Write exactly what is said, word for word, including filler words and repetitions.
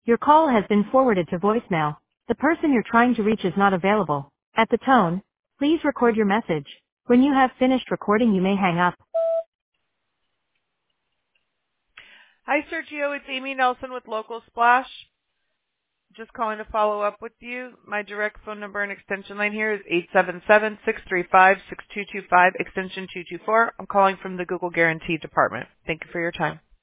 Your call has been forwarded to voicemail. The person you're trying to reach is not available. At the tone, please record your message. When you have finished recording, you may hang up. Hi, Sergio. It's Amy Nelson with Local Splash. Just calling to follow up with you. My direct phone number and extension line here is eight seven seven, six three five, six two two five, extension two two four. I'm calling from the Google Guarantee Department. Thank you for your time.